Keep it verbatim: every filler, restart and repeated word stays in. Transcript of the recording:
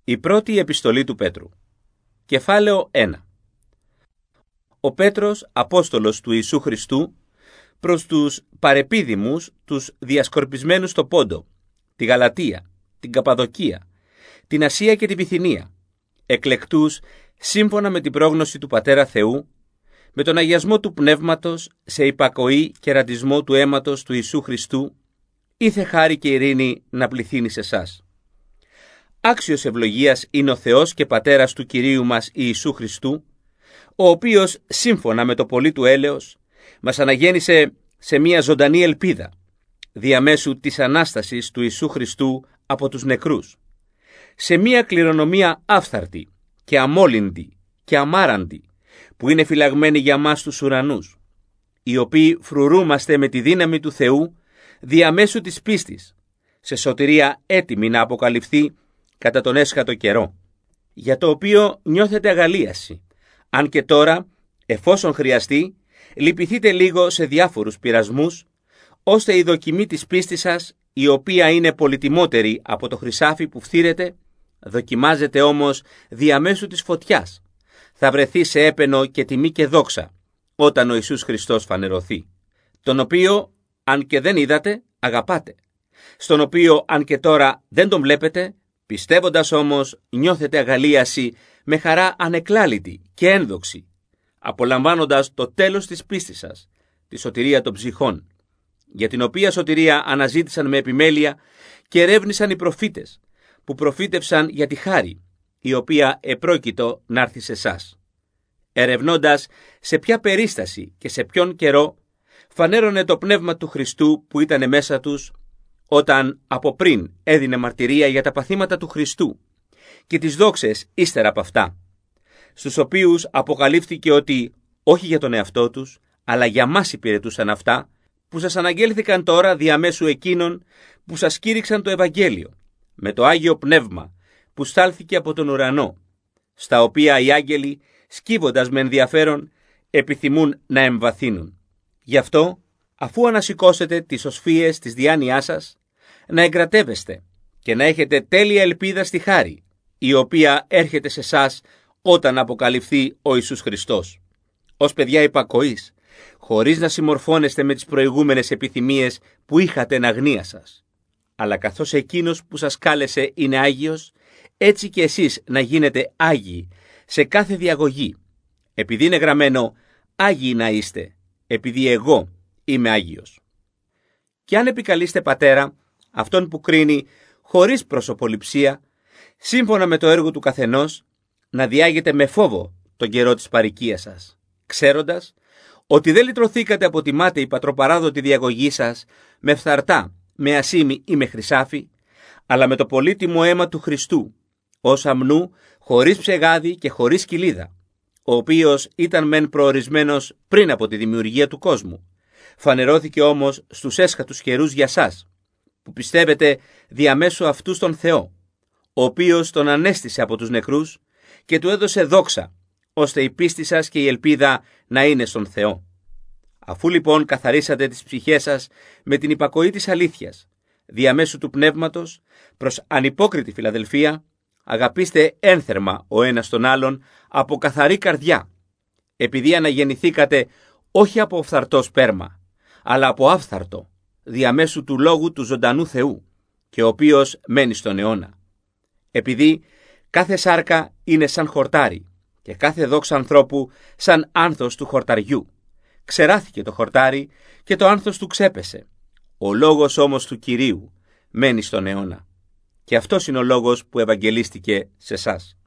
Η πρώτη επιστολή του Πέτρου. Κεφάλαιο ένα. Ο Πέτρος, απόστολος του Ιησού Χριστού, προς τους παρεπίδημους, τους διασκορπισμένους στο Πόντο, τη Γαλατία, την Καπαδοκία, την Ασία και την Βυθινία, εκλεκτούς σύμφωνα με την πρόγνωση του Πατέρα Θεού, με τον αγιασμό του Πνεύματος, σε υπακοή και ρατισμό του αίματος του Ιησού Χριστού, ήθε χάρη και ειρήνη να πληθύνει σε εσάς. Άξιος ευλογίας είναι ο Θεός και Πατέρας του Κυρίου μας Ιησού Χριστού, ο οποίος, σύμφωνα με το πολύ του έλεος, μας αναγέννησε σε μια ζωντανή ελπίδα, διαμέσου της Ανάστασης του Ιησού Χριστού από τους νεκρούς, σε μια κληρονομία άφθαρτη και αμόλυντη και αμάραντη, που είναι φυλαγμένη για μας τους ουρανούς, οι οποίοι φρουρούμαστε με τη δύναμη του Θεού διαμέσου της πίστης, σε σωτηρία έτοιμη να αποκαλυφθεί κατά τον έσχατο καιρό, για το οποίο νιώθετε αγαλίαση, αν και τώρα, εφόσον χρειαστεί, λυπηθείτε λίγο σε διάφορους πειρασμούς, ώστε η δοκιμή της πίστης σας, η οποία είναι πολυτιμότερη από το χρυσάφι που φθήρεται, δοκιμάζεται όμως διαμέσου της φωτιάς, θα βρεθεί σε έπαινο και τιμή και δόξα, όταν ο Ιησούς Χριστός φανερωθεί, τον οποίο, αν και δεν είδατε, αγαπάτε, στον οποίο, αν και τώρα δεν τον βλέπετε, πιστεύοντας όμως νιώθετε αγαλίαση με χαρά ανεκλάλητη και ένδοξη, απολαμβάνοντας το τέλος της πίστης σας, τη σωτηρία των ψυχών, για την οποία σωτηρία αναζήτησαν με επιμέλεια και ερεύνησαν οι προφήτες, που προφήτευσαν για τη χάρη, η οποία επρόκειτο να έρθει σε εσάς. Ερευνώντας σε ποια περίσταση και σε ποιον καιρό φανέρωνε το πνεύμα του Χριστού που ήταν μέσα τους, όταν από πριν έδινε μαρτυρία για τα παθήματα του Χριστού και τις δόξες ύστερα από αυτά, στους οποίους αποκαλύφθηκε ότι όχι για τον εαυτό τους, αλλά για μας υπηρετούσαν αυτά, που σας αναγγέλθηκαν τώρα διαμέσου εκείνων που σας κήρυξαν το Ευαγγέλιο, με το Άγιο Πνεύμα που στάλθηκε από τον ουρανό, στα οποία οι άγγελοι, σκύβοντας με ενδιαφέρον, επιθυμούν να εμβαθύνουν. Γι' αυτό, αφού ανασηκώσετε τις οσφίες της διάνοιάς σας, να εγκρατεύεστε και να έχετε τέλεια ελπίδα στη χάρη, η οποία έρχεται σε εσάς όταν αποκαλυφθεί ο Ιησούς Χριστός, ως παιδιά υπακοής, χωρίς να συμμορφώνεστε με τις προηγούμενες επιθυμίες που είχατε εν αγνία σας. Αλλά καθώς εκείνος που σας κάλεσε είναι Άγιος, έτσι και εσείς να γίνετε Άγιοι σε κάθε διαγωγή, επειδή είναι γραμμένο «Άγιοι να είστε», επειδή εγώ είμαι Άγιος. Και αν επικαλείστε πατέρα, αυτόν που κρίνει χωρίς προσωποληψία, σύμφωνα με το έργο του καθενός, να διάγετε με φόβο τον καιρό της παροικίας σας, ξέροντας ότι δεν λυτρωθήκατε από τη μάταιη πατροπαράδοτη διαγωγή σας με φθαρτά, με ασήμι ή με χρυσάφι, αλλά με το πολύτιμο αίμα του Χριστού, ως αμνού, χωρίς ψεγάδι και χωρίς κοιλίδα, ο οποίος ήταν μεν προορισμένος πριν από τη δημιουργία του κόσμου, φανερώθηκε όμως στους έσχατους καιρούς για σας, που πιστεύετε διαμέσου αυτού στον Θεό, ο οποίος τον ανέστησε από τους νεκρούς και του έδωσε δόξα, ώστε η πίστη σας και η ελπίδα να είναι στον Θεό. Αφού λοιπόν καθαρίσατε τις ψυχές σας με την υπακοή της αλήθειας, διαμέσου του Πνεύματος, προς ανυπόκριτη φιλαδελφία, αγαπήστε ένθερμα ο ένας τον άλλον από καθαρή καρδιά, επειδή αναγεννηθήκατε όχι από φθαρτό σπέρμα, αλλά από άφθαρτο, διαμέσου του λόγου του ζωντανού Θεού, και ο οποίος μένει στον αιώνα. Επειδή κάθε σάρκα είναι σαν χορτάρι και κάθε δόξα ανθρώπου σαν άνθος του χορταριού. Ξεράθηκε το χορτάρι και το άνθος του ξέπεσε. Ο λόγος όμως του Κυρίου μένει στον αιώνα. Και αυτός είναι ο λόγος που ευαγγελίστηκε σε εσάς.